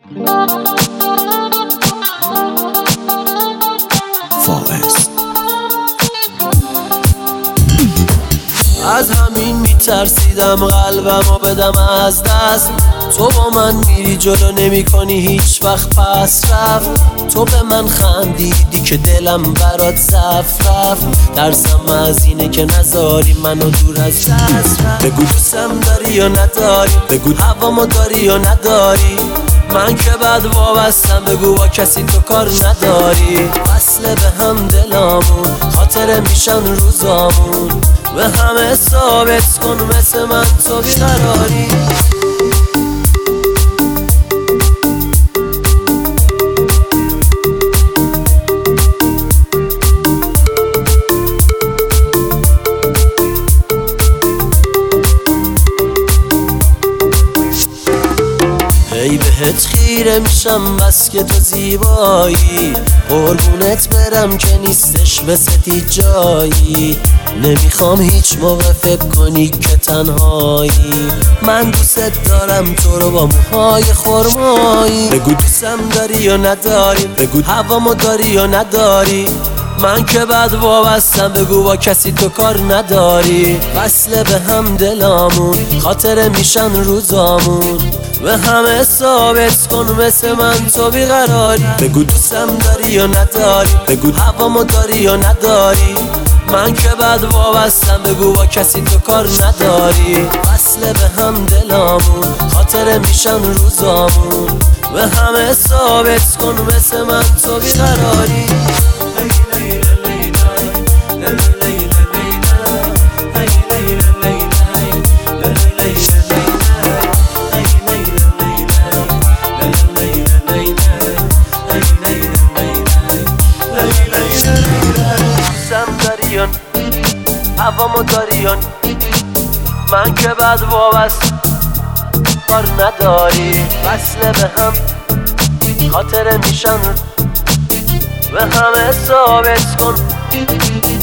فائز از همین میترسیدم قلبمو بدم از دست. تو با من میری جلو نمی کنی هیچ وقت پس رفت. تو به من خندیدی که دلم برات ضعف رفت. درسم از اینه که نذاری منو دور از دست رفت. بگو دوستم داری یا نداری، بگو هوامو داری یا نداری. من که بعد وابستم، بگو با کسی تو کار نداری. وصله به هم دلامون، خاطره میشن روزامون. به همه ثابت کن مثل من تو بیقراری. ای بهت خیره میشم بس که تو زیبایی. قربونت برم که نیستش مثل جایی. نمیخوام هیچ موقع فکر کنی که تنهایی. من دوست دارم تو رو با موهای خرمایی. بگو دوستم داری یا نداری، بگو هوامو داری یا نداری. من که بعد وابستم، بگو با کسی تو کار نداری. وصله به هم دلامون، خاطره میشن روزامون. به همه ثابت کن مثل من تو بیقراری. بگو دوستم داری یا نداری، بگو هوامو داری یا نداری. من که بعد وابستم، بگو با کسی تو کار نداری. وصله به هم دلامون، خاطره میشن روزامون. به همه ثابت کن مثل من تو بیقراری. هوامو داریان من که بعد وابست کار نداری. وصله به هم خاطره میشن، به همه ثابت کن